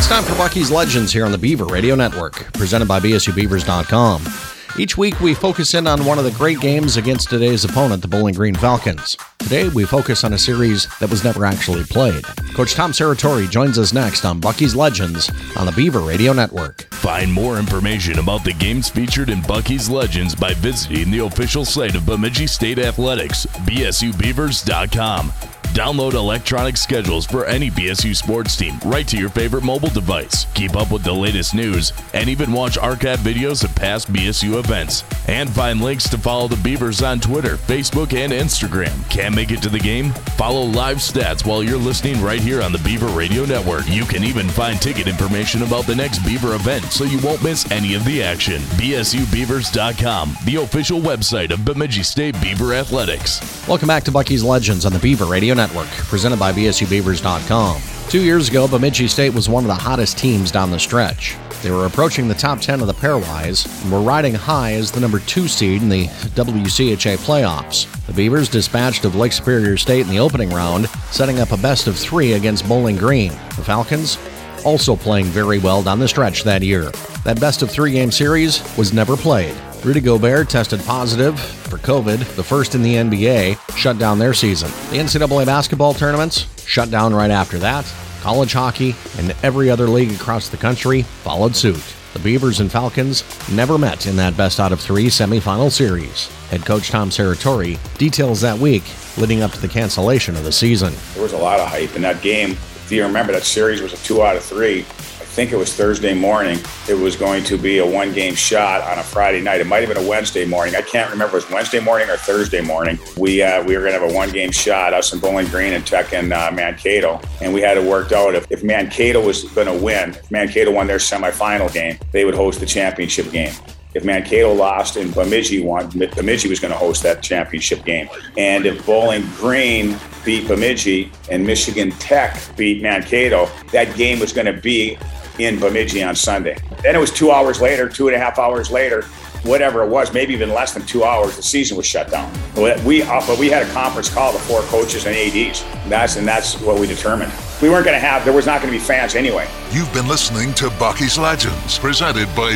time for Bucky's Legends here on the Beaver Radio Network, presented by BSUBeavers.com. Each week we focus in on one of the great games against today's opponent, the Bowling Green Falcons. Today we focus on a series that was never actually played. Coach Tom Serratore joins us next on Bucky's Legends on the Beaver Radio Network. Find more information about the games featured in Bucky's Legends by visiting the official site of Bemidji State Athletics, BSUBeavers.com. Download electronic schedules for any BSU sports team right to your favorite mobile device. Keep up with the latest news and even watch archive videos of past BSU events. And find links to follow the Beavers on Twitter, Facebook, and Instagram. Can't make it to the game? Follow live stats while you're listening right here on the Beaver Radio Network. You can even find ticket information about the next Beaver event so you won't miss any of the action. BSUBeavers.com, the official website of Bemidji State Beaver Athletics. Welcome back to Bucky's Legends on the Beaver Radio Network, presented by BSUBeavers.com. 2 years ago, Bemidji State was one of the hottest teams down the stretch. They were approaching the top 10 of the pairwise and were riding high as the number 2 seed in the WCHA playoffs. The Beavers dispatched of Lake Superior State in the opening round, setting up a best of 3 against Bowling Green. The Falcons also playing very well down the stretch that year. That best of 3 game series was never played. Rudy Gobert tested positive for COVID, the first in the NBA, shut down their season. The NCAA basketball tournaments shut down right after that. College hockey and every other league across the country followed suit. The Beavers and Falcons never met in that best out of 3 semifinal series. Head coach Tom Serratore details that week leading up to the cancellation of the season. There was a lot of hype in that game. If you remember, that series was a 2 out of 3. I think it was Thursday morning. It was going to be a 1-game shot on a Friday night. It might have been a Wednesday morning. I can't remember if it was Wednesday morning or Thursday morning. We were going to have a 1-game shot, us and Bowling Green and Tech and Mankato. And we had it worked out. If Mankato was going to win, if Mankato won their semifinal game, they would host the championship game. If Mankato lost and Bemidji won, Bemidji was going to host that championship game. And if Bowling Green beat Bemidji and Michigan Tech beat Mankato, that game was going to be in Bemidji on Sunday. Then it was 2 hours later, 2.5 hours later, whatever it was, maybe even less than 2 hours, the season was shut down. But we had a conference call, the 4 coaches and ADs. That's what we determined. There was not going to be fans anyway. You've been listening to Bucky's Legends, presented by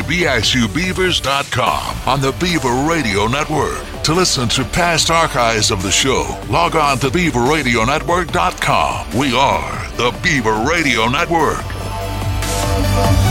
BSUBeavers.com on the Beaver Radio Network. To listen to past archives of the show, log on to BeaverRadioNetwork.com. We are the Beaver Radio Network.